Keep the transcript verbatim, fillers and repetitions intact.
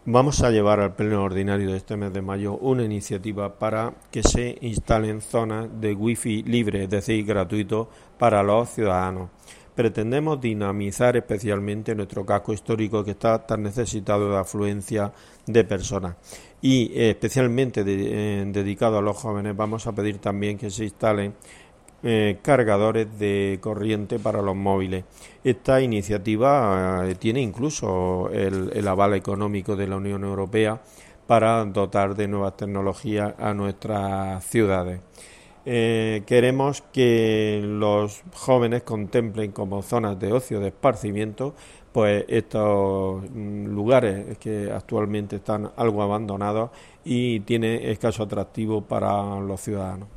Vamos a llevar al pleno ordinario de este mes de mayo una iniciativa para que se instalen zonas de wifi libre, es decir, gratuito para los ciudadanos. Pretendemos dinamizar especialmente nuestro casco histórico, que está tan necesitado de afluencia de personas, y eh, especialmente de, eh, dedicado a los jóvenes. Vamos a pedir también que se instalen eh, cargadores de corriente para los móviles. Esta iniciativa eh, tiene incluso el, el aval económico de la Unión Europea para dotar de nuevas tecnologías a nuestras ciudades. Eh, queremos que los jóvenes contemplen como zonas de ocio, de esparcimiento, pues estos mm, lugares que actualmente están algo abandonados y tienen escaso atractivo para los ciudadanos.